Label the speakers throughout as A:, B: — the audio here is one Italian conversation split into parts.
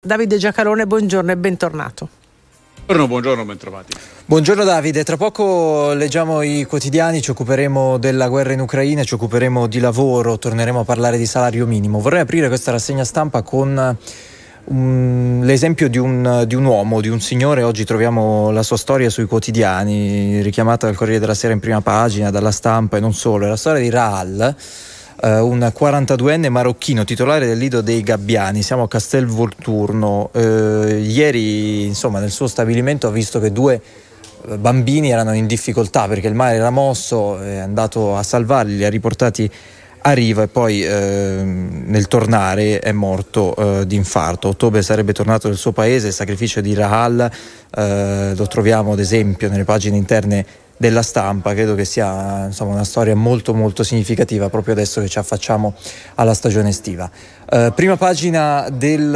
A: Davide Giacalone, buongiorno e bentornato.
B: Buongiorno, bentrovati.
C: Buongiorno Davide, tra poco leggiamo i quotidiani, ci occuperemo della guerra in Ucraina, ci occuperemo di lavoro, torneremo a parlare di salario minimo. Vorrei aprire questa rassegna stampa con l'esempio di un uomo, di un signore. Oggi troviamo la sua storia sui quotidiani, richiamata dal Corriere della Sera in prima pagina, dalla Stampa e non solo. È la storia di Rahal, un 42enne marocchino titolare del Lido dei Gabbiani. Siamo a Castelvolturno. Ieri, insomma, nel suo stabilimento ha visto che 2 bambini erano in difficoltà perché il mare era mosso, è andato a salvarli, li ha riportati a riva e poi nel tornare è morto di infarto. A ottobre sarebbe tornato nel suo paese. Il sacrificio di Rahal lo troviamo ad esempio nelle pagine interne della Stampa. Credo che sia, insomma, una storia molto molto significativa proprio adesso che ci affacciamo alla stagione estiva. Prima pagina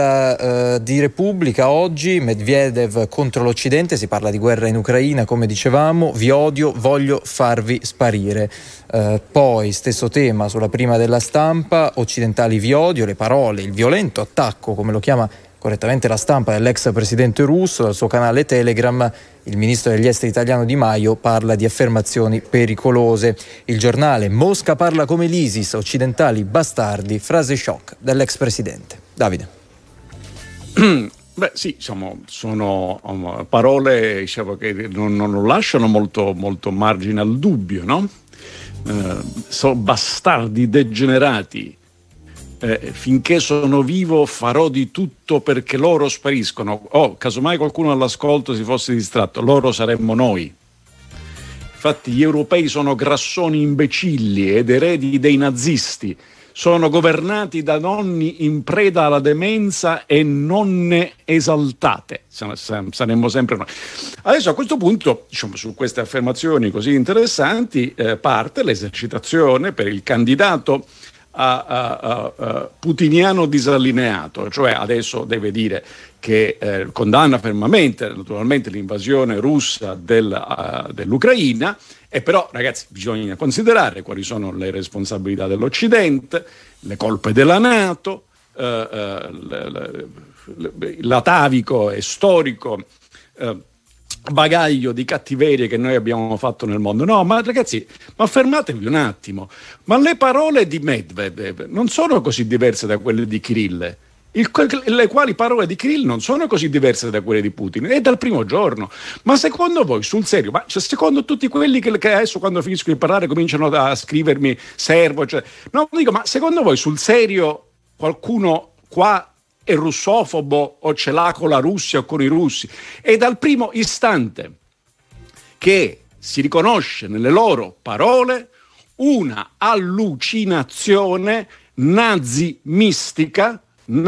C: di Repubblica oggi: Medvedev contro l'Occidente, si parla di guerra in Ucraina, come dicevamo. Vi odio, voglio farvi sparire. Poi stesso tema sulla prima della Stampa: occidentali vi odio, le parole, il violento attacco, come lo chiama correttamente la Stampa, dell'ex presidente russo. Dal suo canale Telegram il ministro degli esteri italiano Di Maio parla di affermazioni pericolose. Il Giornale: Mosca parla come l'ISIS, occidentali bastardi, frase shock dell'ex presidente. Davide.
B: Beh sì, diciamo, sono parole, diciamo, che non lasciano molto margine al dubbio, no? Sono bastardi degenerati. Finché sono vivo farò di tutto perché loro spariscono. Casomai qualcuno all'ascolto si fosse distratto, loro saremmo noi. Infatti gli europei sono grassoni imbecilli ed eredi dei nazisti, sono governati da nonni in preda alla demenza e nonne esaltate. Saremmo sempre noi. Adesso a questo punto, diciamo, su queste affermazioni così interessanti parte l'esercitazione per il candidato putiniano disallineato, cioè adesso deve dire che condanna fermamente naturalmente l'invasione russa dell'Ucraina, e però ragazzi bisogna considerare quali sono le responsabilità dell'Occidente, le colpe della NATO, l'atavico e storico bagaglio di cattiverie che noi abbiamo fatto nel mondo. No, ma ragazzi, ma fermatevi un attimo. Ma le parole di Medvedev non sono così diverse da quelle di Kirill. Le quali parole di Kirill non sono così diverse da quelle di Putin. È dal primo giorno. Ma secondo voi, sul serio, secondo tutti quelli che adesso quando finisco di parlare cominciano a scrivermi servo, cioè, no, dico, ma secondo voi sul serio qualcuno qua è russofobo o ce l'ha con la Russia o con i russi? E dal primo istante che si riconosce nelle loro parole una allucinazione nazi mistica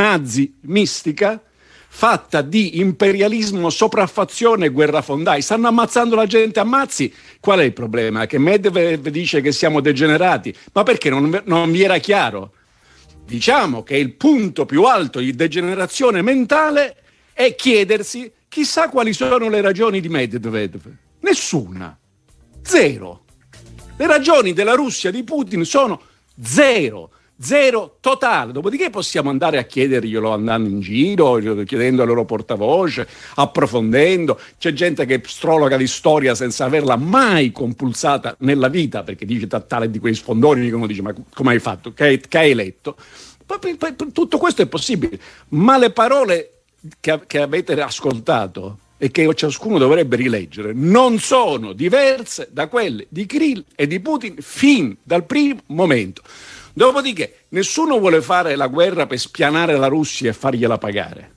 B: fatta di imperialismo, sopraffazione e guerrafondai. Stanno ammazzando la gente, ammazzi. Qual è il problema? Che Medvedev dice che siamo degenerati, ma perché non vi era chiaro? Diciamo che il punto più alto di degenerazione mentale è chiedersi chissà quali sono le ragioni di Medvedev. Nessuna. Zero. Le ragioni della Russia di Putin sono zero totale. Dopodiché possiamo andare a chiederglielo andando in giro, chiedendo al loro portavoce, approfondendo. C'è gente che strologa di storia senza averla mai compulsata nella vita, perché dice tale di quei sfondoni, che uno dice ma come hai fatto? Che hai letto? Tutto questo è possibile, ma le parole che avete ascoltato e che ciascuno dovrebbe rileggere non sono diverse da quelle di Kirill e di Putin fin dal primo momento. Dopodiché nessuno vuole fare la guerra per spianare la Russia e fargliela pagare,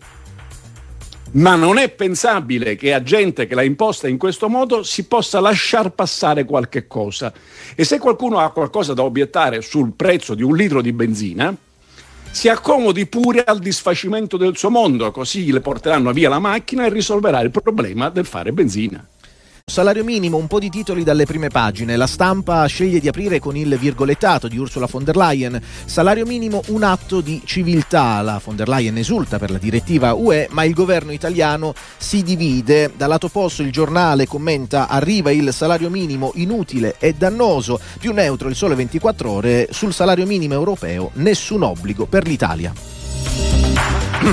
B: ma non è pensabile che a gente che l'ha imposta in questo modo si possa lasciar passare qualche cosa. E se qualcuno ha qualcosa da obiettare sul prezzo di un litro di benzina, si accomodi pure al disfacimento del suo mondo, così le porteranno via la macchina e risolverà il problema del fare benzina.
D: Salario minimo, un po' di titoli dalle prime pagine. La Stampa sceglie di aprire con il virgolettato di Ursula von der Leyen. Salario minimo, un atto di civiltà. La von der Leyen esulta per la direttiva UE, ma il governo italiano si divide. Dal lato opposto il Giornale commenta: arriva il salario minimo, inutile e dannoso. Più neutro il Sole 24 Ore: sul salario minimo europeo nessun obbligo per l'Italia.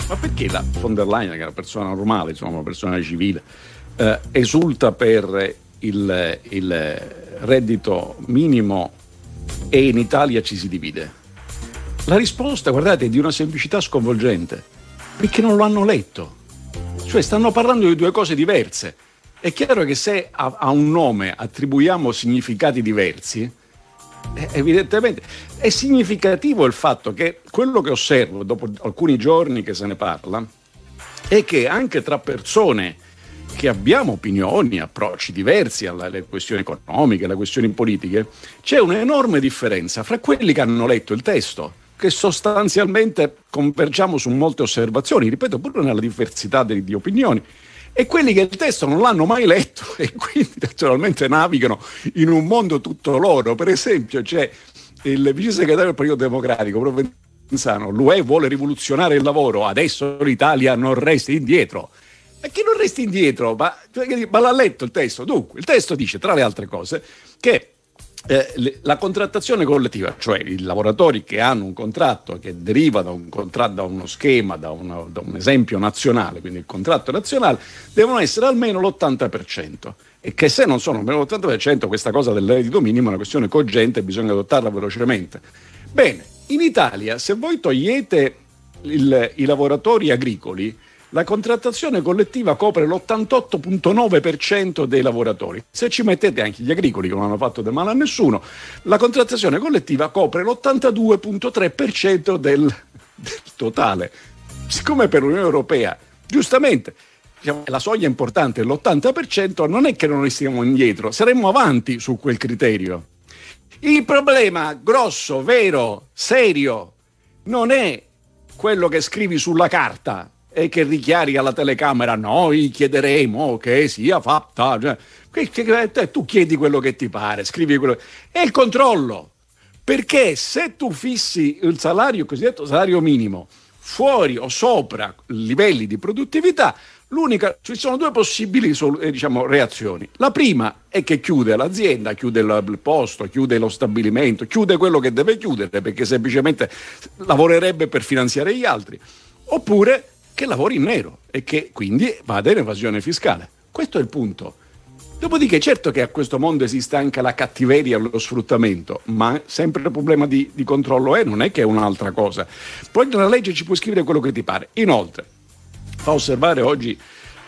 B: Ma perché la von der Leyen, che è una persona normale, insomma, una persona civile, esulta per il reddito minimo e in Italia ci si divide? La risposta, guardate, è di una semplicità sconvolgente, perché non lo hanno letto. Cioè stanno parlando di due cose diverse. È chiaro che se a un nome attribuiamo significati diversi, evidentemente è significativo il fatto che quello che osservo dopo alcuni giorni che se ne parla è che anche tra persone che abbiamo opinioni, approcci diversi alle questioni economiche, alle questioni politiche, c'è un'enorme differenza fra quelli che hanno letto il testo, che sostanzialmente convergiamo su molte osservazioni, ripeto, pure nella diversità di opinioni, e quelli che il testo non l'hanno mai letto e quindi naturalmente navigano in un mondo tutto loro. Per esempio c'è il vice segretario del Partito Democratico, Provenzano: l'UE vuole rivoluzionare il lavoro, adesso l'Italia non resta indietro. Ma che non resti indietro? Ma l'ha letto il testo? Dunque, il testo dice, tra le altre cose, che la contrattazione collettiva, cioè i lavoratori che hanno un contratto che deriva da uno schema, da un esempio nazionale, quindi il contratto nazionale, devono essere almeno l'80%, e che se non sono almeno l'80%, questa cosa del reddito minimo è una questione cogente e bisogna adottarla velocemente. Bene, in Italia, se voi togliete i lavoratori agricoli, la contrattazione collettiva copre l'88,9% dei lavoratori. Se ci mettete anche gli agricoli, che non hanno fatto del male a nessuno, la contrattazione collettiva copre l'82,3% del totale. Siccome per l'Unione Europea, giustamente, la soglia importante è l'80%, non è che non stiamo indietro, saremmo avanti su quel criterio. Il problema grosso, vero, serio, non è quello che scrivi sulla carta e che richiari alla telecamera: noi chiederemo che sia fatta. Tu chiedi quello che ti pare, scrivi quello. È il controllo, perché se tu fissi il salario, il cosiddetto salario minimo, fuori o sopra livelli di produttività, ci sono due possibili reazioni. La prima è che chiude l'azienda, chiude il posto, chiude lo stabilimento, chiude quello che deve chiudere, perché semplicemente lavorerebbe per finanziare gli altri, oppure che lavori in nero e che quindi vada in evasione fiscale. Questo è il punto. Dopodiché, certo che a questo mondo esiste anche la cattiveria e lo sfruttamento, ma sempre il problema di controllo non è che è un'altra cosa. Poi nella legge ci puoi scrivere quello che ti pare. Inoltre, fa osservare oggi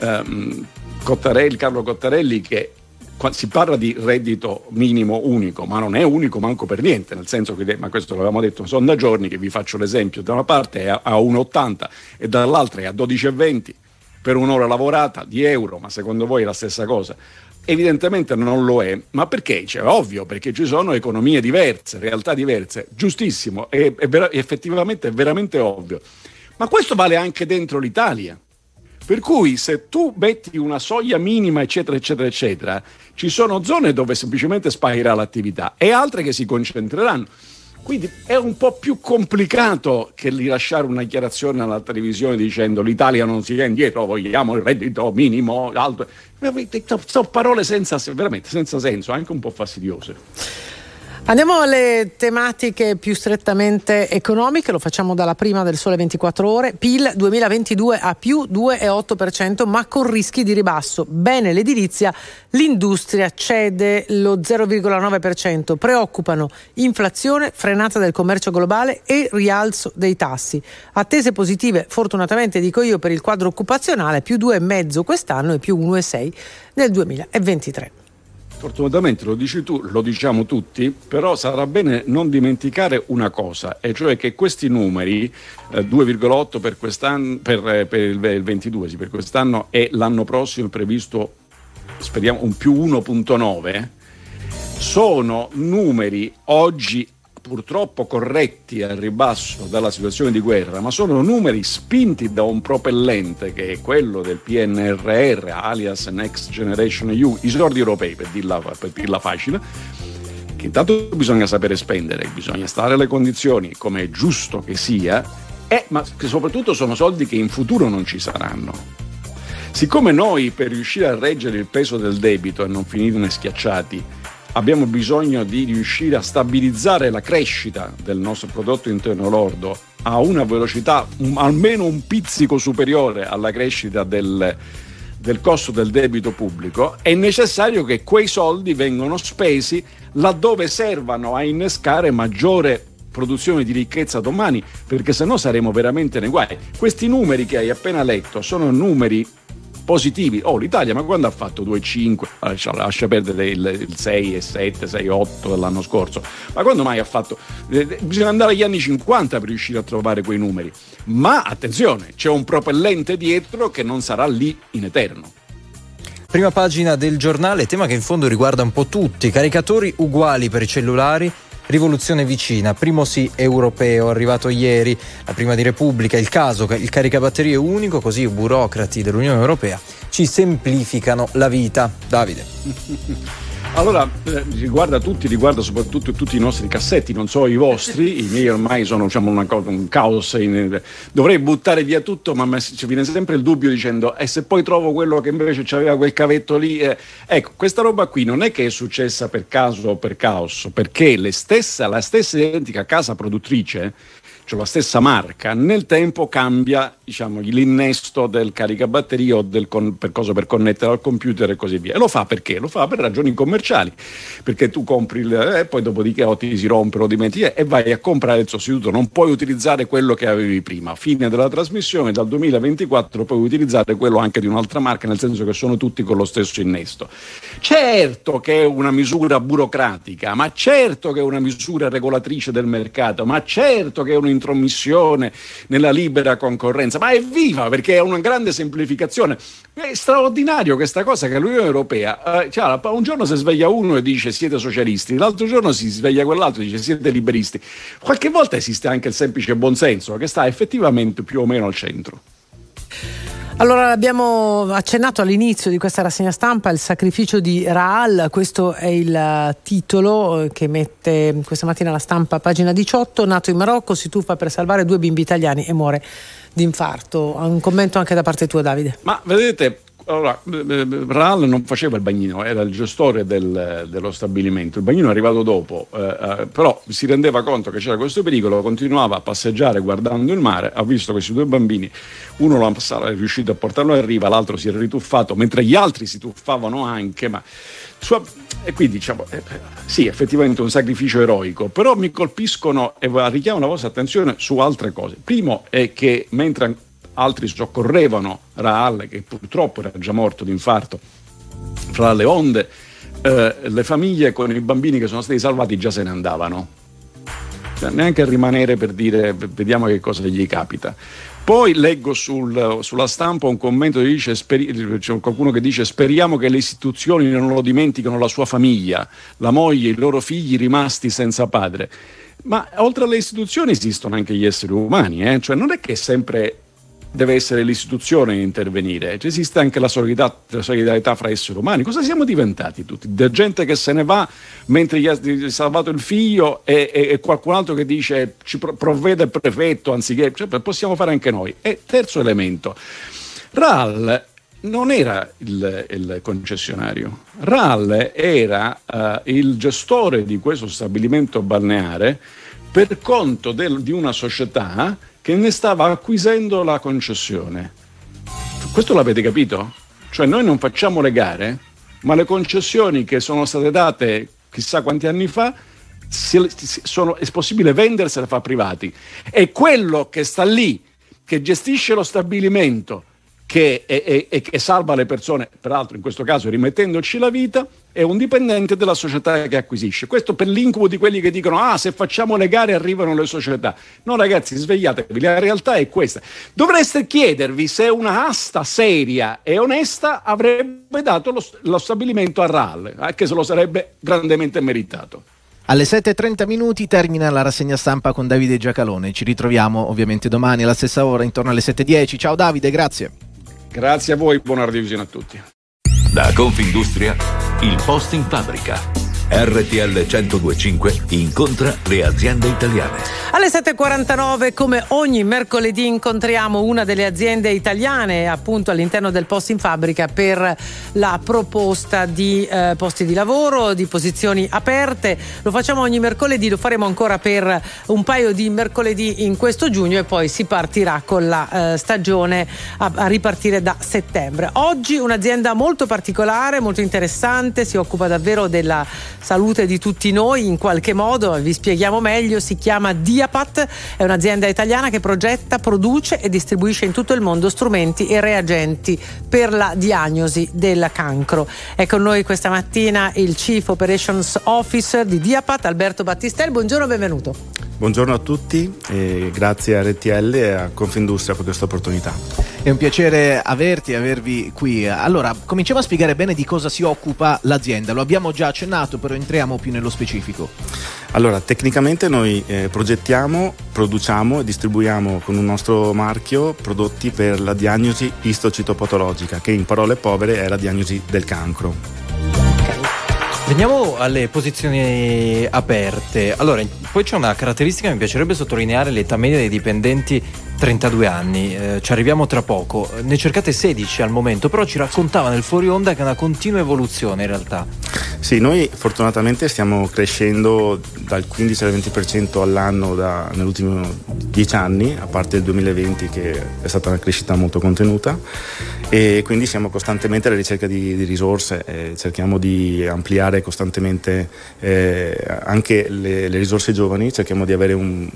B: Carlo Cottarelli che si parla di reddito minimo unico, ma non è unico manco per niente, nel senso che, ma questo l'avevamo detto, sono da giorni che vi faccio l'esempio, da una parte è a 1,80 e dall'altra è a 12,20 per un'ora lavorata di euro, ma secondo voi è la stessa cosa? Evidentemente non lo è, ma perché? Cioè, ovvio, perché ci sono economie diverse, realtà diverse, giustissimo, effettivamente è veramente ovvio, ma questo vale anche dentro l'Italia. Per cui se tu metti una soglia minima, eccetera, eccetera, eccetera, ci sono zone dove semplicemente sparirà l'attività e altre che si concentreranno. Quindi è un po' più complicato che rilasciare una dichiarazione alla televisione dicendo l'Italia non si è indietro, vogliamo il reddito minimo alto. Sono parole veramente senza senso, anche un po' fastidiose.
A: Andiamo alle tematiche più strettamente economiche, lo facciamo dalla prima del Sole 24 Ore. PIL 2022 a più 2,8%, ma con rischi di ribasso. Bene l'edilizia, l'industria cede lo 0,9%. Preoccupano inflazione, frenata del commercio globale e rialzo dei tassi. Attese positive, fortunatamente dico io, per il quadro occupazionale, più 2,5% quest'anno e più 1,6% nel 2023.
B: Fortunatamente lo dici tu, lo diciamo tutti, però sarà bene non dimenticare una cosa, e cioè che questi numeri, 2,8 per quest'anno, per il 22, sì, per quest'anno, e l'anno prossimo previsto, speriamo, un più 1,9, sono numeri oggi purtroppo corretti al ribasso dalla situazione di guerra, ma sono numeri spinti da un propellente che è quello del PNRR, alias Next Generation EU, i soldi europei, per dirla facile, che intanto bisogna sapere spendere, bisogna stare alle condizioni come è giusto che sia, ma che soprattutto sono soldi che in futuro non ci saranno. Siccome noi, per riuscire a reggere il peso del debito e non finirne schiacciati, abbiamo bisogno di riuscire a stabilizzare la crescita del nostro prodotto interno lordo a una velocità almeno un pizzico superiore alla crescita del costo del debito pubblico, è necessario che quei soldi vengano spesi laddove servano a innescare maggiore produzione di ricchezza domani, perché sennò saremo veramente nei guai. Questi numeri che hai appena letto sono numeri positivi. L'Italia, ma quando ha fatto 2,5? Lascia perdere il 6,7, 6,8 dell'anno scorso. Ma quando mai ha fatto? Bisogna andare agli anni 50 per riuscire a trovare quei numeri. Ma attenzione, c'è un propellente dietro che non sarà lì in eterno.
C: Prima pagina del giornale, tema che in fondo riguarda un po' tutti. Caricatori uguali per i cellulari. Rivoluzione vicina, primo sì europeo, arrivato ieri, la prima di Repubblica, il caso, il caricabatterie unico, così i burocrati dell'Unione Europea ci semplificano la vita. Davide.
B: Allora, riguarda soprattutto tutti i nostri cassetti, non so i vostri, i miei ormai sono un caos, dovrei buttare via tutto, ma ci viene sempre il dubbio dicendo se poi trovo quello che invece aveva quel cavetto lì, ecco, questa roba qui non è che è successa per caso o per caos, perché la stessa identica casa produttrice, cioè la stessa marca, nel tempo cambia, l'innesto del caricabatterie o per connettere al computer e così via. E lo fa perché? Lo fa per ragioni commerciali, perché tu compri e poi dopodiché ti si rompe, lo dimentichi e vai a comprare il sostituto. Non puoi utilizzare quello che avevi prima. Fine della trasmissione, dal 2024 puoi utilizzare quello anche di un'altra marca, nel senso che sono tutti con lo stesso innesto. Certo che è una misura burocratica, ma certo che è una misura regolatrice del mercato, ma certo che è un'intromissione nella libera concorrenza, ma è viva perché è una grande semplificazione. È straordinario questa cosa che l'Unione Europea un giorno si sveglia uno e dice siete socialisti, l'altro giorno si sveglia quell'altro e dice siete liberisti. Qualche volta esiste anche il semplice buonsenso che sta effettivamente più o meno al centro.
A: Allora, abbiamo accennato all'inizio di questa rassegna stampa il sacrificio di Rahal, questo è il titolo che mette questa mattina la Stampa, pagina 18, nato in Marocco, si tuffa per salvare 2 bimbi italiani e muore di infarto. Un commento anche da parte tua, Davide.
B: Ma vedete, allora, Rahal non faceva il bagnino, era il gestore dello stabilimento. Il bagnino è arrivato dopo, però si rendeva conto che c'era questo pericolo, continuava a passeggiare guardando il mare, ha visto questi 2 bambini, uno è riuscito a portarlo a riva, l'altro si era rituffato, mentre gli altri si tuffavano anche, e quindi sì, effettivamente un sacrificio eroico, però mi colpiscono e richiamo la vostra attenzione su altre cose. Primo è che mentre altri soccorrevano Rahal, che purtroppo era già morto di infarto fra le onde, le famiglie con i bambini che sono stati salvati già se ne andavano, neanche a rimanere per dire vediamo che cosa gli capita. Poi leggo sulla Stampa un commento che dice, c'è qualcuno che dice speriamo che le istituzioni non lo dimenticano la sua famiglia, la moglie, i loro figli rimasti senza padre. Ma oltre alle istituzioni esistono anche gli esseri umani, cioè non è che sempre deve essere l'istituzione a intervenire, esiste anche la solidarietà fra esseri umani. Cosa siamo diventati tutti? Da gente che se ne va mentre gli ha salvato il figlio e qualcun altro che dice ci provvede il prefetto anziché, possiamo fare anche noi. E terzo elemento, Rahal non era il concessionario, Rahal era il gestore di questo stabilimento balneare per conto di una società che ne stava acquisendo la concessione. Questo l'avete capito? Cioè noi non facciamo le gare, ma le concessioni che sono state date chissà quanti anni fa è possibile vendersele a privati. E quello che sta lì, che gestisce lo stabilimento, che salva le persone, peraltro in questo caso rimettendoci la vita, è un dipendente della società che acquisisce. Questo per l'incubo di quelli che dicono se facciamo le gare arrivano le società. No ragazzi, svegliatevi, la realtà è questa. Dovreste chiedervi se una asta seria e onesta avrebbe dato lo stabilimento a Rahal, anche se lo sarebbe grandemente meritato.
D: Alle 7:30 termina la rassegna stampa con Davide Giacalone. Ci ritroviamo ovviamente domani alla stessa ora, intorno alle 7:10. Ciao Davide, grazie.
B: Grazie a voi, buona radiovisione a tutti.
E: Da Confindustria, il post in fabbrica. RTL 102.5 incontra le aziende italiane.
A: Alle 7.49, come ogni mercoledì, incontriamo una delle aziende italiane appunto all'interno del Post in Fabbrica per la proposta di posti di lavoro, di posizioni aperte. Lo facciamo ogni mercoledì, lo faremo ancora per un paio di mercoledì in questo giugno e poi si partirà con la stagione a ripartire da settembre. Oggi un'azienda molto particolare, molto interessante, si occupa davvero della salute di tutti noi in qualche modo, vi spieghiamo meglio. Si chiama Diapat, è un'azienda italiana che progetta, produce e distribuisce in tutto il mondo strumenti e reagenti per la diagnosi del cancro. È con noi questa mattina il Chief Operations Officer di Diapat, Alberto Battistel. Buongiorno, benvenuto.
F: Buongiorno a tutti e grazie a RTL e a Confindustria per questa opportunità.
D: È un piacere avervi qui. Allora, cominciamo a spiegare bene di cosa si occupa l'azienda. Lo abbiamo già accennato, però entriamo più nello specifico.
F: Allora, tecnicamente noi progettiamo, produciamo e distribuiamo con un nostro marchio prodotti per la diagnosi istocitopatologica, che in parole povere è la diagnosi del cancro.
C: Veniamo alle posizioni aperte. Allora, poi c'è una caratteristica che mi piacerebbe sottolineare: l'età media dei dipendenti 32 anni, ci arriviamo tra poco. Ne cercate 16 al momento, però ci raccontava nel fuori onda che è una continua evoluzione in realtà.
F: Sì, noi fortunatamente stiamo crescendo dal 15 al 20% all'anno negli ultimi 10 anni, a parte il 2020 che è stata una crescita molto contenuta, e quindi siamo costantemente alla ricerca di risorse, cerchiamo di ampliare costantemente anche le risorse giovani, cerchiamo di avere un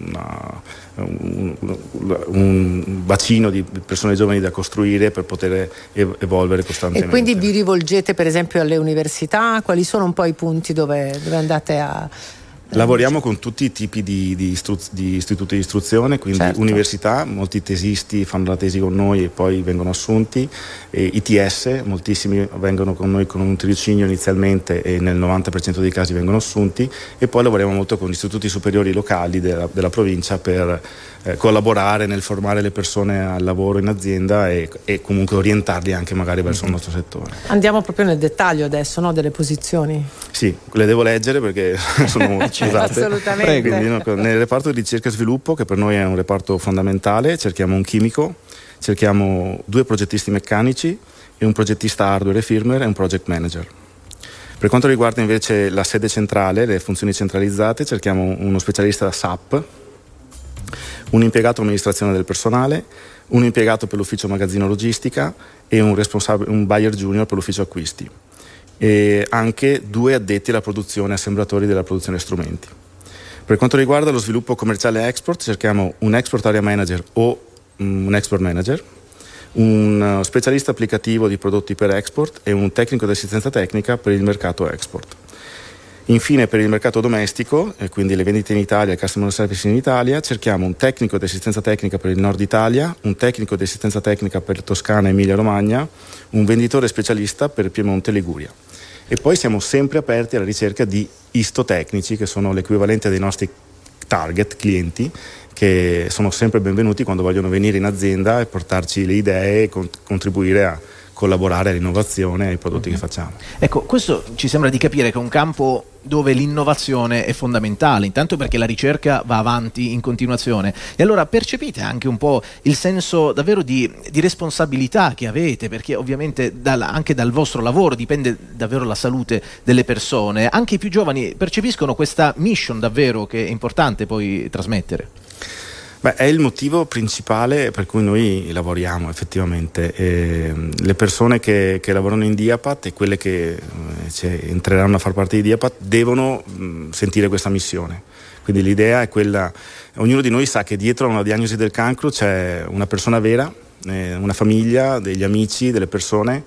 F: bacino di persone giovani da costruire per poter evolvere costantemente.
A: E quindi vi rivolgete per esempio alle università? Quali sono un po' i punti dove andate a...
F: Lavoriamo con tutti i tipi di istituti di istruzione, quindi certo. Università, molti tesisti fanno la tesi con noi e poi vengono assunti, e ITS, moltissimi vengono con noi con un tirocinio inizialmente e nel 90% dei casi vengono assunti, e poi lavoriamo molto con istituti superiori locali della provincia per collaborare nel formare le persone al lavoro in azienda e comunque orientarli anche magari verso il nostro settore.
A: Andiamo proprio nel dettaglio adesso, no? Delle posizioni.
F: Sì, le devo leggere perché sono molto scusate.
A: Assolutamente.
F: Quindi, nel reparto di ricerca e sviluppo, che per noi è un reparto fondamentale, cerchiamo un chimico, cerchiamo 2 progettisti meccanici e un progettista hardware e firmware e un project manager. Per quanto riguarda invece la sede centrale, le funzioni centralizzate, cerchiamo uno specialista SAP, un impiegato amministrazione del personale, un impiegato per l'ufficio magazzino logistica e un buyer junior per l'ufficio acquisti, e anche 2 addetti alla produzione, assemblatori della produzione strumenti. Per quanto riguarda lo sviluppo commerciale export, cerchiamo un export area manager o un export manager, un specialista applicativo di prodotti per export e un tecnico di assistenza tecnica per il mercato export. Infine, per il mercato domestico, quindi le vendite in Italia e il customer service in Italia, cerchiamo un tecnico di assistenza tecnica per il nord Italia, un tecnico di assistenza tecnica per Toscana e Emilia Romagna, un venditore specialista per Piemonte e Liguria. E poi siamo sempre aperti alla ricerca di istotecnici, che sono l'equivalente dei nostri target clienti, che sono sempre benvenuti quando vogliono venire in azienda e portarci le idee e contribuire a collaborare all'innovazione e ai prodotti che facciamo.
D: Ecco, questo ci sembra di capire che è un campo dove l'innovazione è fondamentale, intanto perché la ricerca va avanti in continuazione, e allora percepite anche un po' il senso davvero di responsabilità che avete, perché ovviamente anche dal vostro lavoro dipende davvero la salute delle persone. Anche i più giovani percepiscono questa mission davvero che è importante poi trasmettere.
F: È il motivo principale per cui noi lavoriamo effettivamente. Le persone che lavorano in Diapat e quelle che entreranno a far parte di Diapat devono sentire questa missione. Quindi l'idea è quella: ognuno di noi sa che dietro a una diagnosi del cancro c'è una persona vera, una famiglia, degli amici, delle persone,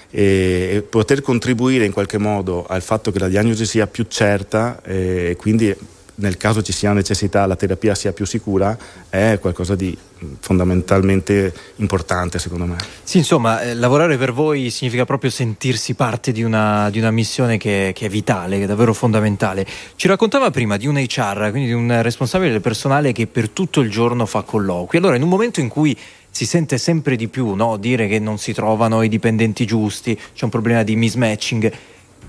F: e poter contribuire in qualche modo al fatto che la diagnosi sia più certa e quindi nel caso ci sia necessità la terapia sia più sicura, è qualcosa di fondamentalmente importante, secondo me.
C: Sì, insomma, lavorare per voi significa proprio sentirsi parte di una missione che è vitale, che è davvero fondamentale. Ci raccontava prima di un HR, quindi di un responsabile del personale che per tutto il giorno fa colloqui. Allora, in un momento in cui si sente sempre di più, no, dire che non si trovano i dipendenti giusti, c'è un problema di mismatching,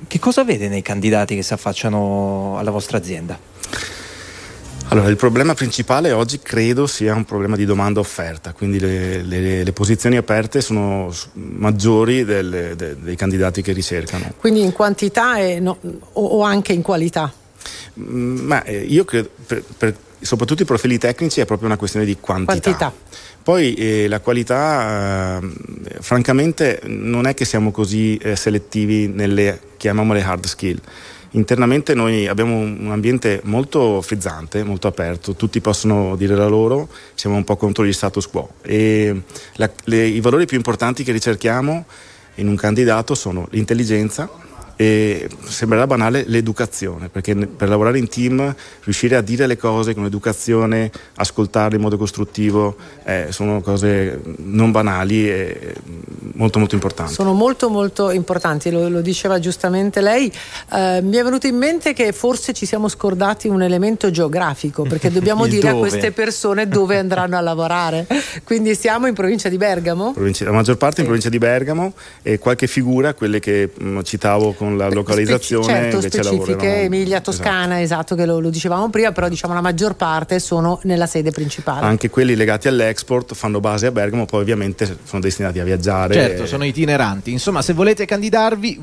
C: Che cosa vede nei candidati che si affacciano alla vostra azienda?
F: Allora, il problema principale oggi credo sia un problema di domanda-offerta, quindi le posizioni aperte sono maggiori dei candidati che ricercano.
A: Quindi in quantità o anche in qualità?
F: Ma io credo, soprattutto i profili tecnici, è proprio una questione di quantità. Poi la qualità, francamente, non è che siamo così selettivi nelle, chiamiamole, hard skill. Internamente noi abbiamo un ambiente molto frizzante, molto aperto, tutti possono dire la loro, siamo un po' contro gli status quo e i valori più importanti che ricerchiamo in un candidato sono l'intelligenza e, sembrerà banale, l'educazione, perché per lavorare in team riuscire a dire le cose con educazione, ascoltarle in modo costruttivo, sono cose non banali e molto molto importanti. Sono
A: molto molto importanti, lo diceva giustamente lei. Mi è venuto in mente che forse ci siamo scordati un elemento geografico, perché dobbiamo dire a queste persone dove andranno a lavorare. Quindi siamo in provincia di Bergamo?
F: La maggior parte in provincia di Bergamo, e qualche figura, quelle che citavo con la localizzazione, invece
A: specifiche, Emilia, Toscana, esatto, che lo dicevamo prima, però diciamo la maggior parte sono nella sede principale.
F: Anche quelli legati all'export fanno base a Bergamo, poi ovviamente sono destinati a viaggiare.
D: Certo, sono itineranti. Insomma, se volete candidarvi,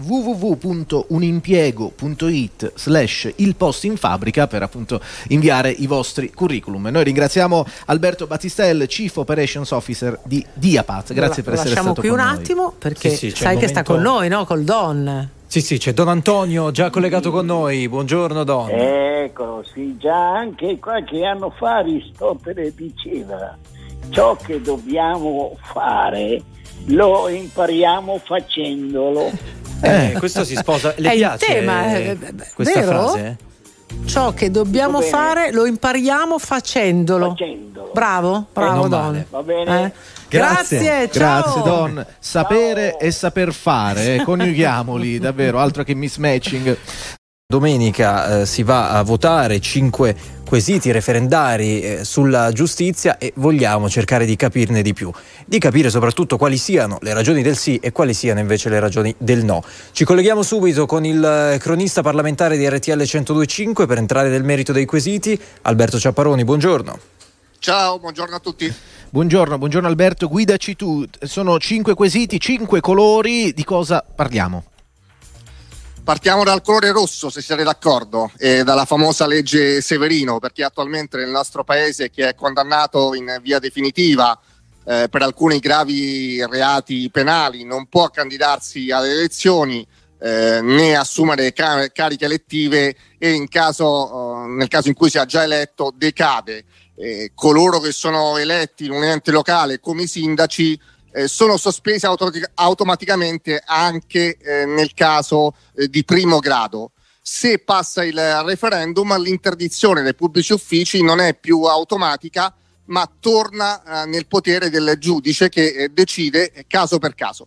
D: www.unimpiego.it/il posto in fabbrica per appunto inviare i vostri curriculum. Noi ringraziamo Alberto Battistelle, Chief Operations Officer di Diapath. Grazie per essere stato con noi.
A: Lasciamo qui un attimo, perché sai che sta con noi, no? Col Don.
C: Sì, c'è Don Antonio già collegato con noi. Buongiorno Don.
G: Eccolo, sì, già anche qualche anno fa Aristotele diceva: ciò che dobbiamo fare lo impariamo facendolo.
C: Questo si sposa. Le piace
A: il tema,
C: questa
A: vero?
C: frase?
A: Ciò che dobbiamo fare lo impariamo facendolo. Bravo Don.
G: Va bene?
A: Grazie, ciao.
D: Grazie Don. Sapere e saper fare, coniughiamoli, davvero, altro che mismatching.
C: Domenica si va a votare 5 quesiti referendari sulla giustizia e vogliamo cercare di capirne di più, di capire soprattutto quali siano le ragioni del sì e quali siano invece le ragioni del no. Ci colleghiamo subito con il cronista parlamentare di RTL 102.5 per entrare nel merito dei quesiti. Alberto Ciapparoni, buongiorno.
H: Ciao, buongiorno a tutti.
D: Buongiorno Alberto, guidaci tu. Sono 5 quesiti, 5 colori, di cosa parliamo?
H: Partiamo dal colore rosso, se siete d'accordo, e dalla famosa legge Severino, perché attualmente nel nostro paese chi è condannato in via definitiva per alcuni gravi reati penali non può candidarsi alle elezioni né assumere cariche elettive e nel caso in cui sia già eletto decade. Coloro che sono eletti in un ente locale come i sindaci sono sospesi automaticamente anche nel caso di primo grado. Se passa il referendum, l'interdizione dai pubblici uffici non è più automatica, ma torna nel potere del giudice che decide caso per caso.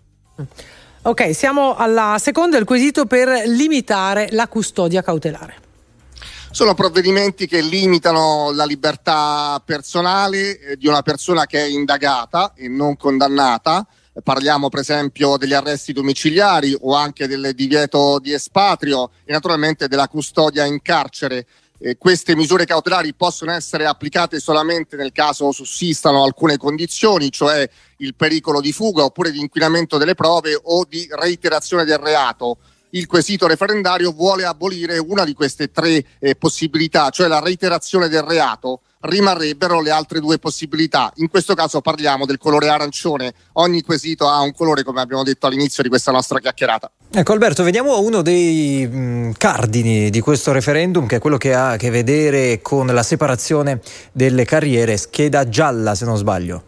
A: Ok, siamo alla seconda, il quesito per limitare la custodia cautelare.
H: Sono provvedimenti che limitano la libertà personale di una persona che è indagata e non condannata. Parliamo per esempio degli arresti domiciliari o anche del divieto di espatrio e naturalmente della custodia in carcere. Queste misure cautelari possono essere applicate solamente nel caso sussistano alcune condizioni, cioè il pericolo di fuga oppure di inquinamento delle prove o di reiterazione del reato. Il quesito referendario vuole abolire una di queste tre possibilità, cioè la reiterazione del reato. Rimarrebbero le altre due possibilità. In questo caso parliamo del colore arancione. Ogni quesito ha un colore, come abbiamo detto all'inizio di questa nostra chiacchierata.
C: Ecco Alberto, vediamo uno dei cardini di questo referendum, che è quello che ha a che vedere con la separazione delle carriere, scheda gialla se non sbaglio.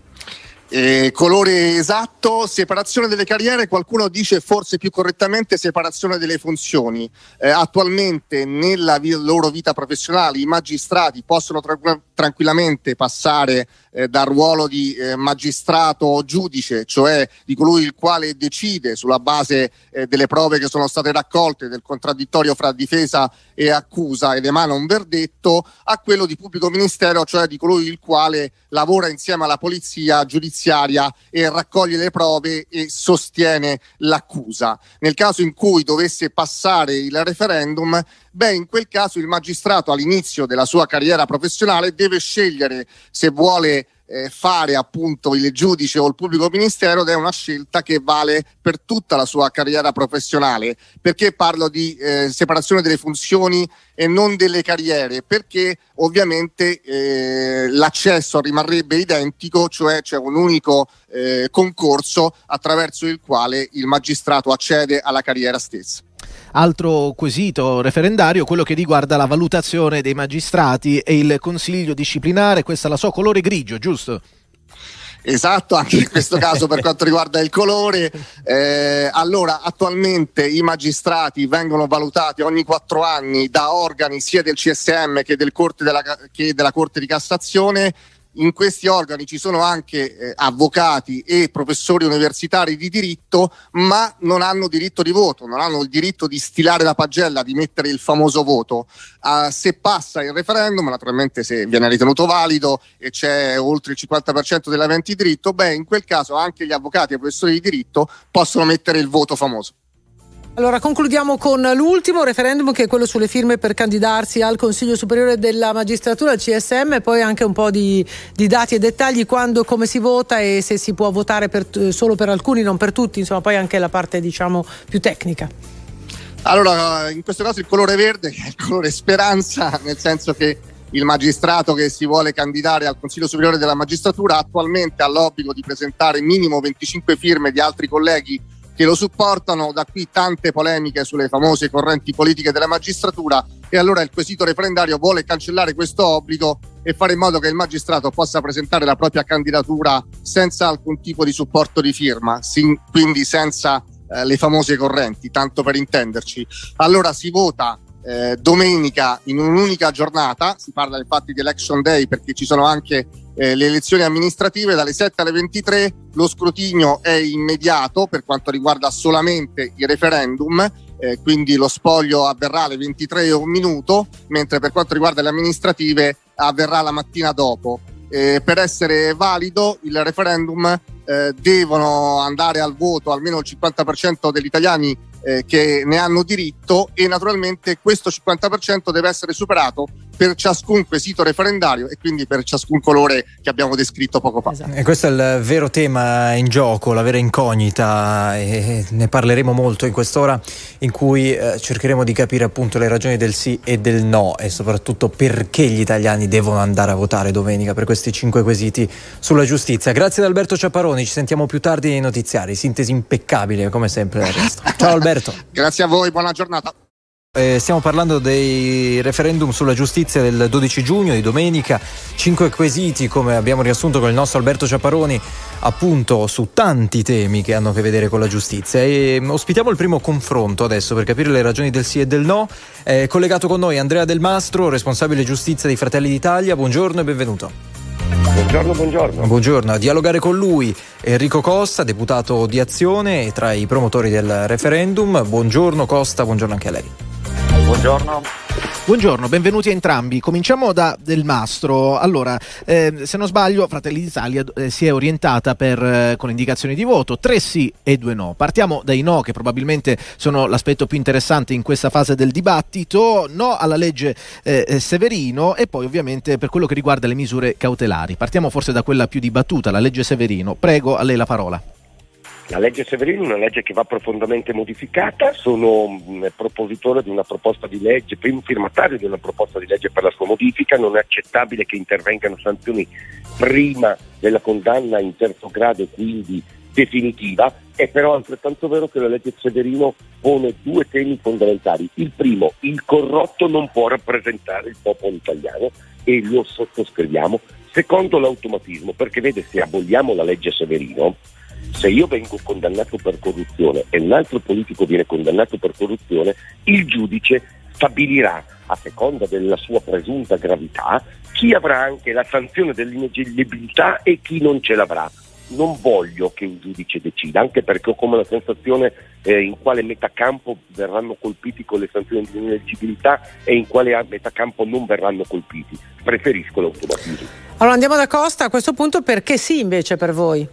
H: Colore esatto, separazione delle carriere, qualcuno dice forse più correttamente separazione delle funzioni. Attualmente nella loro vita professionale i magistrati possono tranquillamente passare dal ruolo di magistrato o giudice, cioè di colui il quale decide sulla base delle prove che sono state raccolte, del contraddittorio fra difesa e accusa ed emana un verdetto, a quello di pubblico ministero, cioè di colui il quale lavora insieme alla polizia giudiziaria e raccoglie le prove e sostiene l'accusa. Nel caso in cui dovesse passare il referendum, in quel caso il magistrato all'inizio della sua carriera professionale deve scegliere se vuole fare appunto il giudice o il pubblico ministero, ed è una scelta che vale per tutta la sua carriera professionale. Perché parlo di separazione delle funzioni e non delle carriere? Perché ovviamente l'accesso rimarrebbe identico, cioè c'è un unico concorso attraverso il quale il magistrato accede alla carriera stessa.
D: Altro quesito referendario, quello che riguarda la valutazione dei magistrati e il consiglio disciplinare, questa la so colore grigio, giusto?
H: Esatto, anche in questo caso per quanto riguarda il colore. Allora, attualmente i magistrati vengono valutati ogni 4 anni da organi sia del CSM che della Corte di Cassazione. In questi organi ci sono anche avvocati e professori universitari di diritto, ma non hanno diritto di voto, non hanno il diritto di stilare la pagella, di mettere il famoso voto. Se passa il referendum, naturalmente se viene ritenuto valido e c'è oltre il 50% degli aventi diritto, in quel caso anche gli avvocati e i professori di diritto possono mettere il voto famoso.
A: Allora concludiamo con l'ultimo referendum, che è quello sulle firme per candidarsi al Consiglio Superiore della Magistratura, al CSM, e poi anche un po' di dati e dettagli, quando, come si vota e se si può votare solo per alcuni, non per tutti, insomma poi anche la parte diciamo più tecnica.
H: Allora, in questo caso il colore verde è il colore speranza, nel senso che il magistrato che si vuole candidare al Consiglio Superiore della Magistratura attualmente ha l'obbligo di presentare minimo 25 firme di altri colleghi che lo supportano. Da qui tante polemiche sulle famose correnti politiche della magistratura, e allora il quesito referendario vuole cancellare questo obbligo e fare in modo che il magistrato possa presentare la propria candidatura senza alcun tipo di supporto di firma, quindi senza le famose correnti, tanto per intenderci. Allora si vota domenica in un'unica giornata, si parla infatti di election day perché ci sono anche le elezioni amministrative, dalle 7 alle 23. Lo scrutinio è immediato per quanto riguarda solamente i referendum, quindi lo spoglio avverrà alle 23:01, mentre per quanto riguarda le amministrative avverrà la mattina dopo. Per essere valido il referendum devono andare al voto almeno il 50% degli italiani che ne hanno diritto, e naturalmente questo 50% deve essere superato per ciascun quesito referendario e quindi per ciascun colore che abbiamo descritto poco fa.
C: E questo è il vero tema in gioco, la vera incognita, e ne parleremo molto in quest'ora in cui cercheremo di capire appunto le ragioni del sì e del no, e soprattutto perché gli italiani devono andare a votare domenica per questi 5 quesiti sulla giustizia. Grazie ad Alberto Ciapparoni, ci sentiamo più tardi nei notiziari, sintesi impeccabile come sempre del resto. Ciao Alberto.
H: Grazie a voi, buona giornata.
C: Stiamo parlando dei referendum sulla giustizia del 12 giugno, di domenica. 5 quesiti, come abbiamo riassunto con il nostro Alberto Ciapparoni, appunto su tanti temi che hanno a che vedere con la giustizia. E ospitiamo il primo confronto adesso per capire le ragioni del sì e del no. È collegato con noi Andrea Del Mastro, responsabile giustizia di Fratelli d'Italia. Buongiorno e benvenuto. Buongiorno. A dialogare con lui Enrico Costa, deputato di Azione e tra i promotori del referendum. Buongiorno Costa, buongiorno anche a lei.
D: Buongiorno, benvenuti a entrambi. Cominciamo da Del Mastro. Allora, se non sbaglio, Fratelli d'Italia si è orientata con indicazioni di voto, 3 sì e 2 no. Partiamo dai no, che probabilmente sono l'aspetto più interessante in questa fase del dibattito. No alla legge Severino, e poi ovviamente per quello che riguarda le misure cautelari. Partiamo forse da quella più dibattuta, la legge Severino. Prego, a lei la parola.
I: La legge Severino è una legge che va profondamente modificata. Sono un propositore di una proposta di legge, primo firmatario di una proposta di legge per la sua modifica. Non è accettabile che intervengano sanzioni prima della condanna in terzo grado e quindi definitiva. È però altrettanto vero che la legge Severino pone 2 temi fondamentali. Il primo, il corrotto non può rappresentare il popolo italiano, e lo sottoscriviamo. Secondo, l'automatismo, perché vede, se aboliamo la legge Severino, se io vengo condannato per corruzione e un altro politico viene condannato per corruzione, il giudice stabilirà a seconda della sua presunta gravità, chi avrà anche la sanzione dell'ineleggibilità e chi non ce l'avrà. Non voglio che un giudice decida, anche perché ho come la sensazione in quale metacampo verranno colpiti con le sanzioni di ineleggibilità e in quale metacampo non verranno colpiti. Preferisco l'automatismo.
A: Allora andiamo da Costa a questo punto, perché sì invece per voi?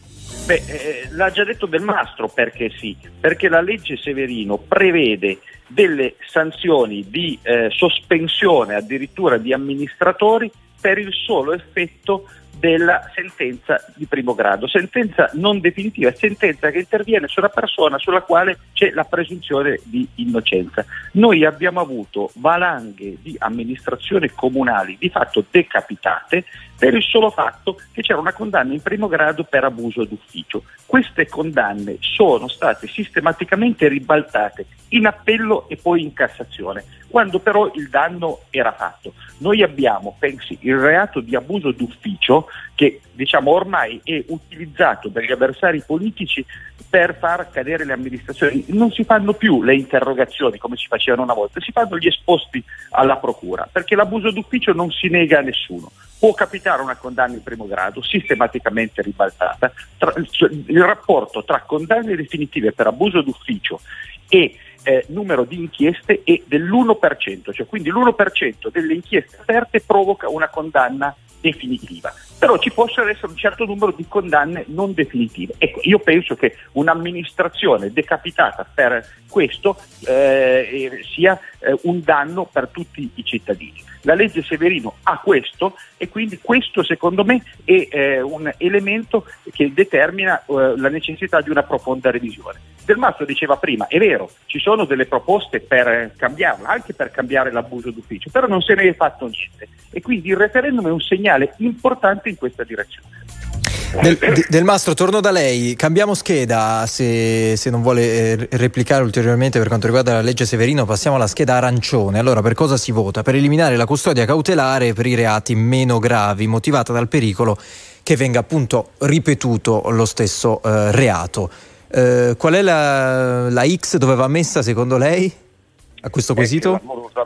J: L'ha già detto Del Mastro perché sì, perché la legge Severino prevede delle sanzioni di sospensione addirittura di amministratori per il solo effetto della sentenza di primo grado, sentenza non definitiva, sentenza che interviene su una persona sulla quale c'è la presunzione di innocenza. Noi abbiamo avuto valanghe di amministrazioni comunali di fatto decapitate per il solo fatto che c'era una condanna in primo grado per abuso d'ufficio. Queste condanne sono state sistematicamente ribaltate in appello e poi in Cassazione, quando però il danno era fatto. Noi abbiamo, pensi, il reato di abuso d'ufficio che ormai è utilizzato dagli avversari politici per far cadere le amministrazioni. Non si fanno più le interrogazioni come si facevano una volta, si fanno gli esposti alla procura, perché l'abuso d'ufficio non si nega a nessuno. Può capitare una condanna in primo grado sistematicamente ribaltata. Il rapporto tra condanne definitive per abuso d'ufficio e numero di inchieste è dell'1%, cioè quindi l'1% delle inchieste aperte provoca una condanna definitiva, però ci possono essere un certo numero di condanne non definitive. Ecco, io penso che un'amministrazione decapitata per questo sia un danno per tutti i cittadini. La legge Severino ha questo e quindi questo secondo me è un elemento che determina la necessità di una profonda revisione. Del Mastro diceva prima, è vero, ci sono delle proposte per cambiarla, anche per cambiare l'abuso d'ufficio, però non se ne è fatto niente e quindi il referendum è un segnale importante in questa direzione.
C: Del Mastro, torno da lei, cambiamo scheda se non vuole replicare ulteriormente per quanto riguarda la legge Severino. Passiamo alla scheda arancione. Allora, per cosa si vota? Per eliminare la custodia cautelare per i reati meno gravi, motivata dal pericolo che venga appunto ripetuto lo stesso reato. Qual è la X dove va messa secondo lei a questo quesito?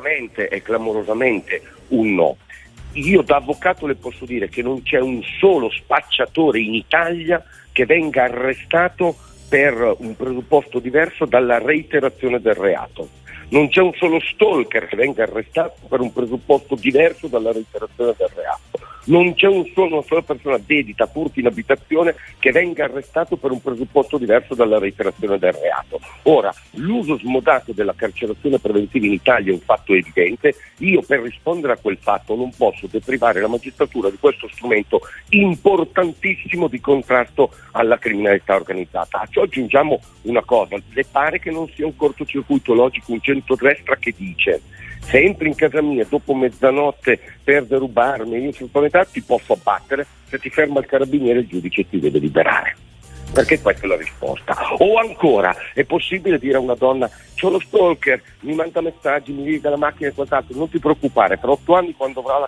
I: È clamorosamente un no. Io da avvocato le posso dire che non c'è un solo spacciatore in Italia che venga arrestato per un presupposto diverso dalla reiterazione del reato. Non c'è un solo stalker che venga arrestato per un presupposto diverso dalla reiterazione del reato. Non c'è una sola persona dedita, furti in abitazione, che venga arrestato per un presupposto diverso dalla reiterazione del reato. Ora, l'uso smodato della carcerazione preventiva in Italia è un fatto evidente. Io per rispondere a quel fatto non posso deprivare la magistratura di questo strumento importantissimo di contrasto alla criminalità organizzata. A ciò aggiungiamo una cosa: le pare che non sia un cortocircuito logico un centrodestra che dice: se entri in casa mia dopo mezzanotte per derubarmi, io sono spaventato, ti posso abbattere, se ti ferma il carabiniere il giudice ti deve liberare. Perché questa è la risposta. O ancora, è possibile dire a una donna: c'ho lo stalker, mi manda messaggi, mi liga la macchina e quant'altro, non ti preoccupare, per 8 anni quando avrà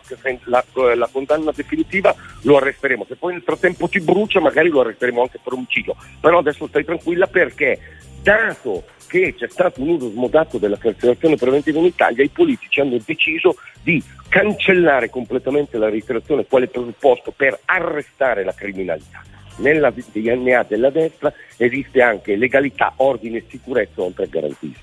I: la condanna definitiva lo arresteremo, se poi nel frattempo ti brucia magari lo arresteremo anche per omicidio, però adesso stai tranquilla, perché dato che c'è stato un uso smodato della carcerazione preventiva in Italia, i politici hanno deciso di cancellare completamente la reiterazione quale presupposto per arrestare la criminalità. Nella DNA della destra esiste anche legalità, ordine e sicurezza oltre a garantismo.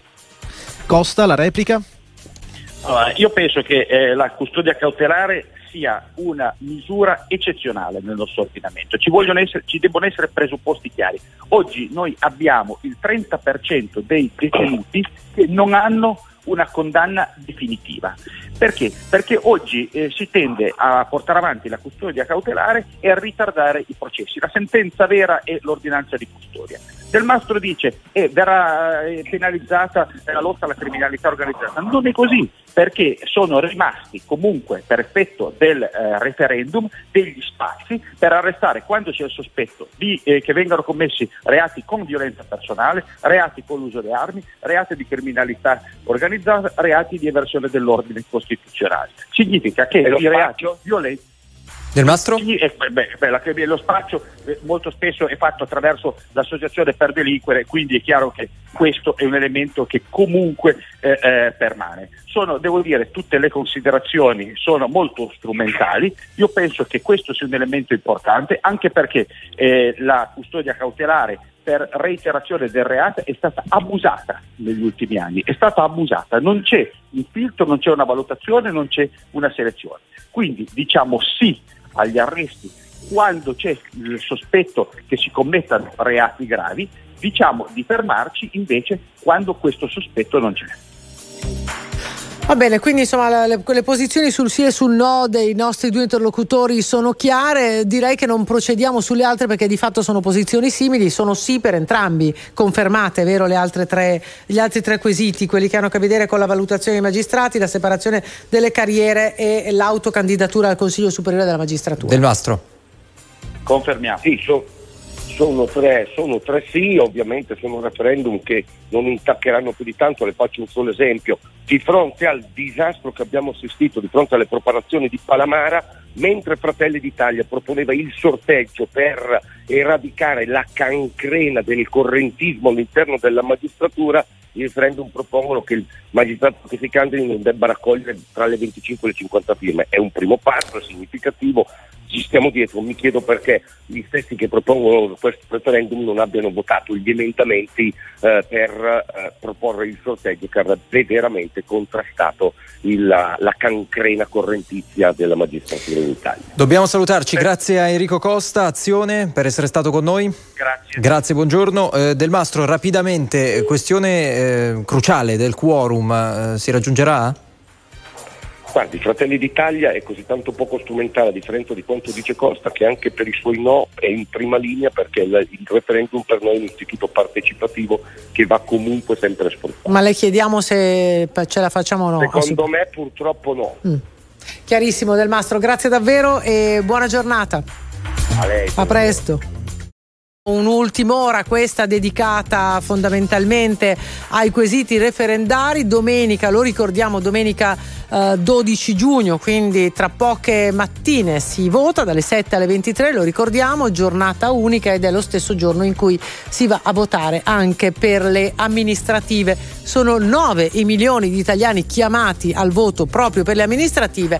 D: Costa, la replica?
J: Allora, io penso che la custodia cautelare sia una misura eccezionale nel nostro ordinamento. Ci debbono essere presupposti chiari. Oggi noi abbiamo il 30% dei detenuti che non hanno una condanna definitiva. Perché? Perché oggi si tende a portare avanti la custodia cautelare e a ritardare i processi. La sentenza vera è l'ordinanza di custodia. Del Mastro dice verrà penalizzata la lotta alla criminalità organizzata. Non è così, perché sono rimasti comunque per effetto del referendum degli spazi per arrestare quando c'è il sospetto che vengano commessi reati con violenza personale, reati con l'uso di armi, reati di criminalità organizzata, reati di eversione dell'ordine costituzionale. Significa che i reati violenti
C: Del Mastro?
J: Lo spaccio molto spesso è fatto attraverso l'associazione per delinquere, quindi è chiaro che questo è un elemento che comunque permane. Devo dire, tutte le considerazioni sono molto strumentali. Io penso che questo sia un elemento importante, anche perché la custodia cautelare per reiterazione del reato è stata abusata negli ultimi anni, non c'è un filtro, non c'è una valutazione, non c'è una selezione. Quindi diciamo sì agli arresti quando c'è il sospetto che si commettano reati gravi, diciamo di fermarci invece quando questo sospetto non c'è.
A: Va bene, quindi insomma le posizioni sul sì e sul no dei nostri due interlocutori sono chiare. Direi che non procediamo sulle altre perché di fatto sono posizioni simili, sono sì per entrambi, confermate, vero, gli altri tre quesiti, quelli che hanno a che vedere con la valutazione dei magistrati, la separazione delle carriere e l'autocandidatura al Consiglio Superiore della Magistratura.
C: Del Mastro.
J: Confermiamo.
I: Sì, sono tre sì, ovviamente sono referendum che non intaccheranno più di tanto. Le faccio un solo esempio: di fronte al disastro che abbiamo assistito, di fronte alle preparazioni di Palamara, mentre Fratelli d'Italia proponeva il sorteggio per eradicare la cancrena del correntismo all'interno della magistratura, il referendum propongono che il magistrato che si candidi non debba raccogliere tra le 25 e le 50 firme. È un primo passo, è significativo, ci stiamo dietro. Mi chiedo perché gli stessi che propongono questo referendum non abbiano votato gli emendamenti per proporre il sorteggio che avrebbe veramente contrastato la cancrena correntizia della magistratura in Italia.
C: Dobbiamo salutarci, grazie a Enrico Costa, Azione, per essere stato con noi. Grazie, buongiorno. Del Mastro, rapidamente, questione cruciale del quorum, si raggiungerà?
I: Guardi, Fratelli d'Italia è così tanto poco strumentale, a differenza di quanto dice Costa, che anche per i suoi no è in prima linea, perché il referendum per noi è un istituto partecipativo che va comunque sempre sfruttato.
A: Ma le chiediamo se ce la facciamo o no?
I: Secondo me purtroppo no.
A: Chiarissimo, Del Mastro, grazie davvero e buona giornata.
I: A lei.
A: A presto. Un'ultima ora, questa dedicata fondamentalmente ai quesiti referendari. Domenica, lo ricordiamo, domenica 12 giugno, quindi tra poche mattine si vota dalle 7 alle 23, lo ricordiamo, giornata unica, ed è lo stesso giorno in cui si va a votare anche per le amministrative. Sono 9 i milioni di italiani chiamati al voto proprio per le amministrative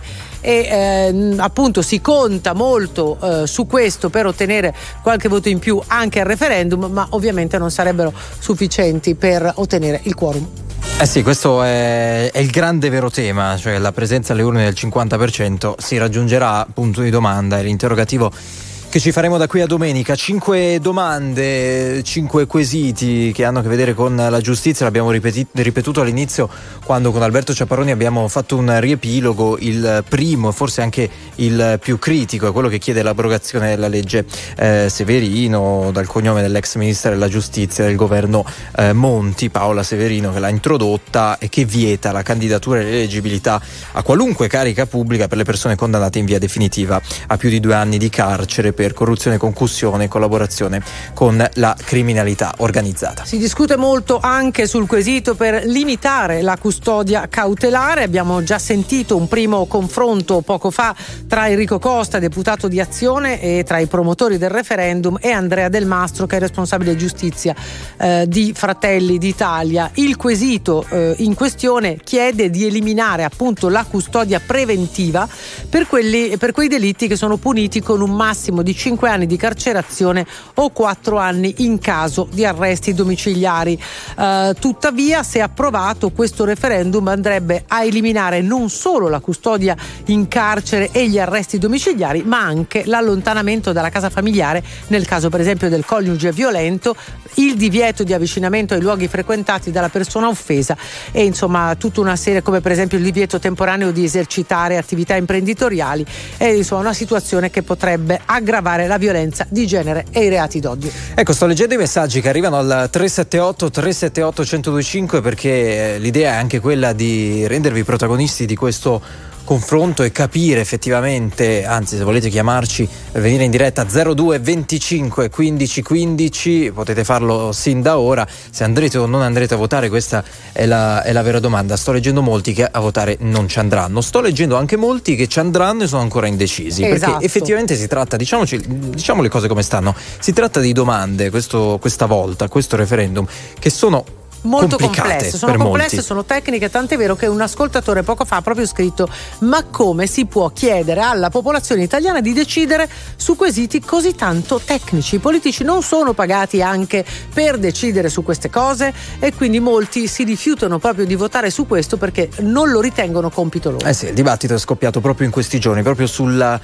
A: e appunto si conta molto su questo per ottenere qualche voto in più anche al referendum, ma ovviamente non sarebbero sufficienti per ottenere il quorum.
C: Sì, questo è il grande vero tema, cioè la presenza alle urne del 50%. Si raggiungerà? Punto di domanda, è l'interrogativo che ci faremo da qui a domenica. 5 domande, 5 quesiti che hanno a che vedere con la giustizia. L'abbiamo ripetuto all'inizio quando con Alberto Ciapparoni abbiamo fatto un riepilogo. Il primo, forse anche il più critico, è quello che chiede l'abrogazione della legge Severino, dal cognome dell'ex ministra della giustizia del governo Monti, Paola Severino, che l'ha introdotta e che vieta la candidatura e l'eleggibilità a qualunque carica pubblica per le persone condannate in via definitiva a più di 2 anni di carcere per corruzione, concussione e collaborazione con la criminalità organizzata.
A: Si discute molto anche sul quesito per limitare la custodia cautelare. Abbiamo già sentito un primo confronto poco fa tra Enrico Costa, deputato di Azione, e tra i promotori del referendum, e Andrea Del Mastro, che è responsabile giustizia di Fratelli d'Italia. Il quesito in questione chiede di eliminare appunto la custodia preventiva per quei delitti che sono puniti con un massimo di 5 anni di carcerazione o 4 anni in caso di arresti domiciliari. Tuttavia, se approvato, questo referendum andrebbe a eliminare non solo la custodia in carcere e gli arresti domiciliari, ma anche l'allontanamento dalla casa familiare nel caso per esempio del coniuge violento, il divieto di avvicinamento ai luoghi frequentati dalla persona offesa e insomma tutta una serie, come per esempio il divieto temporaneo di esercitare attività imprenditoriali. È insomma una situazione che potrebbe aggravare la violenza di genere e i reati d'odio.
C: Ecco, sto leggendo i messaggi che arrivano al 378 1025, perché l'idea è anche quella di rendervi protagonisti di questo confronto e capire effettivamente, anzi se volete chiamarci per venire in diretta 02 25 15 15, potete farlo sin da ora. Se andrete o non andrete a votare, questa è la vera domanda. Sto leggendo molti che a votare non ci andranno, sto leggendo anche molti che ci andranno e sono ancora indecisi, perché effettivamente si tratta, diciamo le cose come stanno, si tratta di domande questa volta, questo referendum, che sono
A: molto complesse, sono complesse,
C: molti.
A: Sono tecniche, tant'è vero che un ascoltatore poco fa ha proprio scritto: ma come si può chiedere alla popolazione italiana di decidere su quesiti così tanto tecnici? I politici non sono pagati anche per decidere su queste cose? E quindi molti si rifiutano proprio di votare su questo perché non lo ritengono compito loro.
C: Sì, il dibattito è scoppiato proprio in questi giorni, proprio sul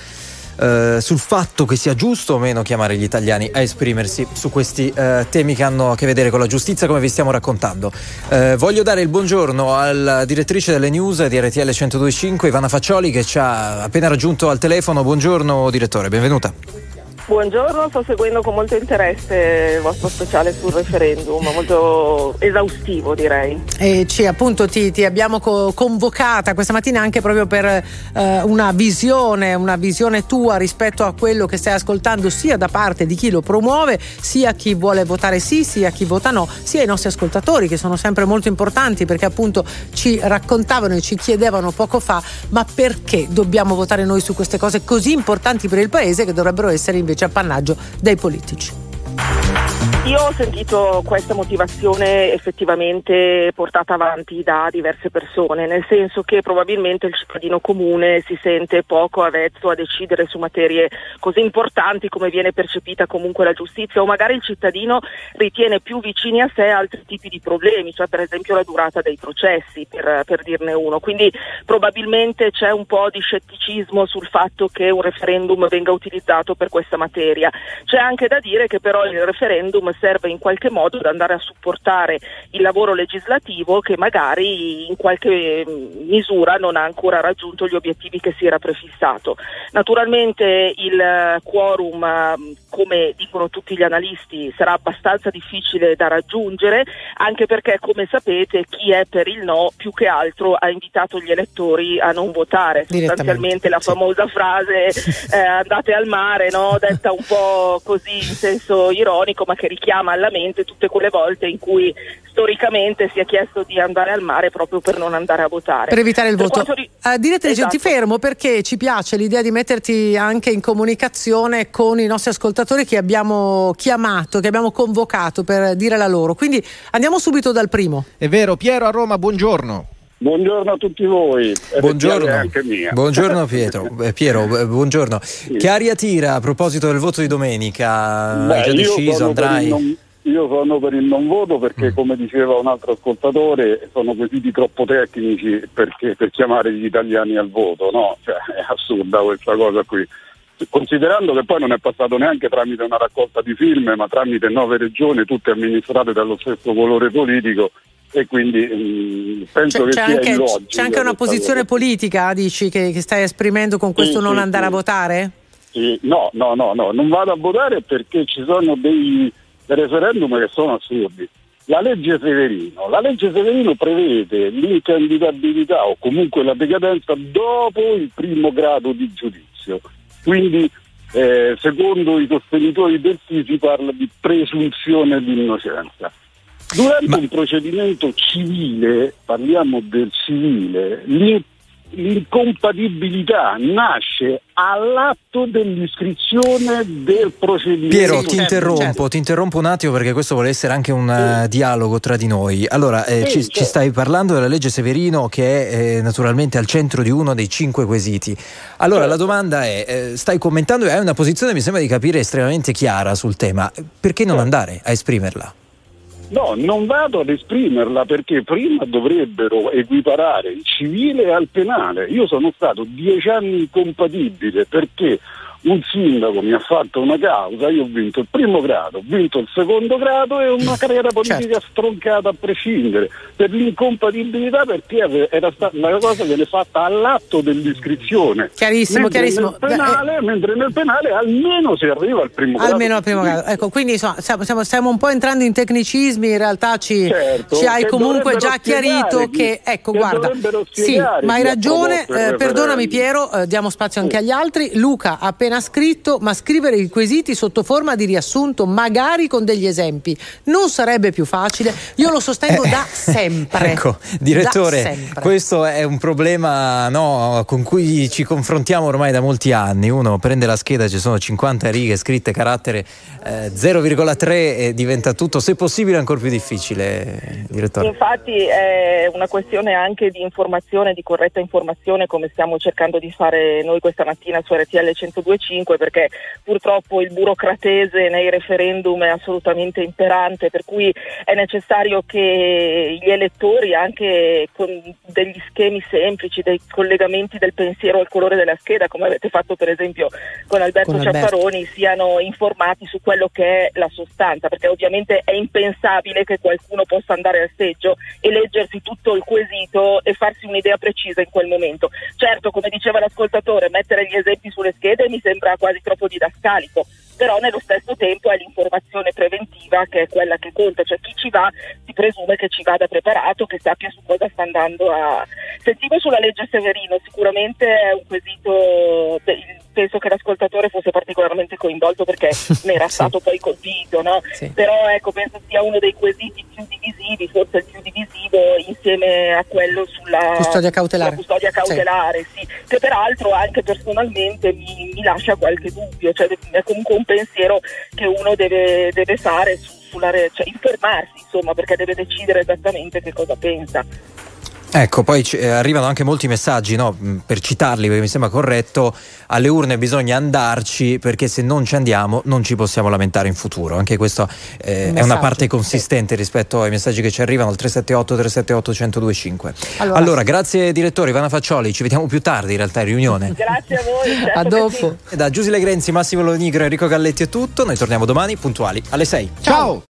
C: fatto che sia giusto o meno chiamare gli italiani a esprimersi su questi temi che hanno a che vedere con la giustizia, come vi stiamo raccontando. Voglio dare il buongiorno alla direttrice delle news di RTL 102.5, Ivana Faccioli, che ci ha appena raggiunto al telefono. Buongiorno direttore, benvenuta.
K: Buongiorno, sto seguendo con molto interesse il vostro speciale sul referendum, molto esaustivo direi.
A: E ti abbiamo convocata questa mattina anche proprio per una visione tua rispetto a quello che stai ascoltando, sia da parte di chi lo promuove, sia chi vuole votare sì, sia chi vota no, sia i nostri ascoltatori, che sono sempre molto importanti, perché appunto ci raccontavano e ci chiedevano poco fa: ma perché dobbiamo votare noi su queste cose così importanti per il paese, che dovrebbero essere invece appannaggio dei politici?
K: Io ho sentito questa motivazione effettivamente portata avanti da diverse persone, nel senso che probabilmente il cittadino comune si sente poco avvezzo a decidere su materie così importanti come viene percepita comunque la giustizia, o magari il cittadino ritiene più vicini a sé altri tipi di problemi, cioè per esempio la durata dei processi, per dirne uno. Quindi probabilmente c'è un po' di scetticismo sul fatto che un referendum venga utilizzato per questa materia. C'è anche da dire che però il referendum serve in qualche modo ad andare a supportare il lavoro legislativo, che magari in qualche misura non ha ancora raggiunto gli obiettivi che si era prefissato. Naturalmente il quorum, come dicono tutti gli analisti, sarà abbastanza difficile da raggiungere, anche perché, come sapete, chi è per il no più che altro ha invitato gli elettori a non votare. Sostanzialmente la famosa frase andate al mare, no? Detta un po' così in senso ironico, ma che richiama alla mente tutte quelle volte in cui storicamente si è chiesto di andare al mare proprio per non andare a votare,
A: per evitare il voto. Direttrice,
K: esatto.
A: Ti fermo perché ci piace l'idea di metterti anche in comunicazione con i nostri ascoltatori che abbiamo chiamato, che abbiamo convocato per dire la loro, quindi andiamo subito dal primo.
D: È vero, Piero a Roma, buongiorno.
L: Buongiorno a tutti voi.
C: Buongiorno.
L: Anche mia.
C: Buongiorno Piero, buongiorno. Sì. Che aria tira a proposito del voto di domenica? Hai già deciso? Andrai?
L: Io sono per il non voto perché, come diceva un altro ascoltatore, sono quesiti troppo tecnici per chiamare gli italiani al voto, no? Cioè, è assurda questa cosa qui. Considerando che poi non è passato neanche tramite una raccolta di firme, ma tramite 9 regioni, tutte amministrate dallo stesso colore politico, e quindi penso che sia illogico.
A: C'è anche una posizione politica, dici, che stai esprimendo con questo non andare a votare?
L: Sì, no, non vado a votare perché ci sono dei referendum che sono assurdi. La legge Severino prevede l'incandidabilità o comunque la decadenza dopo il primo grado di giudizio, quindi secondo i sostenitori del sì si parla di presunzione di innocenza. Durante un procedimento civile, parliamo del civile, l'incompatibilità nasce all'atto dell'iscrizione del procedimento.
C: Piero, ti interrompo un attimo perché questo vuole essere anche un dialogo tra di noi. Allora, ci stai parlando della legge Severino, che è naturalmente al centro di uno dei 5 quesiti. Allora, la domanda è, stai commentando e hai una posizione, mi sembra di capire, estremamente chiara sul tema. Perché non andare a esprimerla?
L: No, non vado ad esprimerla perché prima dovrebbero equiparare il civile al penale. Io sono stato 10 anni incompatibile perché un sindaco mi ha fatto una causa, io ho vinto il primo grado, ho vinto il secondo grado e una carriera politica stroncata a prescindere per l'incompatibilità, perché era stata la cosa viene fatta all'atto dell'iscrizione.
A: Chiarissimo.
L: Mentre nel penale almeno si arriva al primo grado.
A: Almeno al primo grado. Ecco, quindi insomma, stiamo un po' entrando in tecnicismi, in realtà ci hai comunque già chiarito che ecco, guarda, sì, ma hai ragione, perdonami Piero, diamo spazio anche agli altri. Luca ha appena scritto: ma scrivere i quesiti sotto forma di riassunto, magari con degli esempi, non sarebbe più facile? Io lo sostengo da sempre.
C: Ecco, direttore, questo è un problema con cui ci confrontiamo ormai da molti anni. Uno prende la scheda, ci sono 50 righe scritte carattere 0,3 e diventa tutto, se possibile, ancora più difficile, direttore.
K: Infatti è una questione anche di informazione, di corretta informazione, come stiamo cercando di fare noi questa mattina su RTL 102.5, perché purtroppo il burocratese nei referendum è assolutamente imperante, per cui è necessario che gli elettori, anche con degli schemi semplici, dei collegamenti del pensiero al colore della scheda, come avete fatto per esempio con Alberto Ciaffaroni, siano informati su quello che è la sostanza, perché ovviamente è impensabile che qualcuno possa andare al seggio e leggersi tutto il quesito e farsi un'idea precisa in quel momento. Certo, come diceva l'ascoltatore, mettere gli esempi sulle schede mi sembra quasi troppo didascalico, però nello stesso tempo è l'informazione preventiva che è quella che conta, cioè chi ci va si presume che ci vada preparato, che sappia su cosa sta andando a... Sentivo sulla legge Severino, sicuramente è un quesito, penso che l'ascoltatore fosse particolarmente coinvolto perché ne era stato poi colpito, no? Però ecco, penso sia uno dei quesiti più divisivi, forse il più divisivo insieme a quello sulla
A: custodia cautelare,
K: sì, che peraltro anche personalmente mi lascia qualche dubbio, cioè è comunque un pensiero che uno deve fare cioè informarsi, insomma, perché deve decidere esattamente che cosa pensa.
C: Ecco, poi arrivano anche molti messaggi, per citarli, perché mi sembra corretto: alle urne bisogna andarci, perché se non ci andiamo non ci possiamo lamentare in futuro. Anche questo è una parte consistente rispetto ai messaggi che ci arrivano al 378-378-1025. Allora, grazie direttore Ivana Faccioli, ci vediamo più tardi in realtà in riunione.
K: Grazie a voi.
A: A dopo.
C: Da Giusile Grenzi, Massimo Lonigro e Enrico Galletti è tutto, noi torniamo domani puntuali alle 6.
A: Ciao.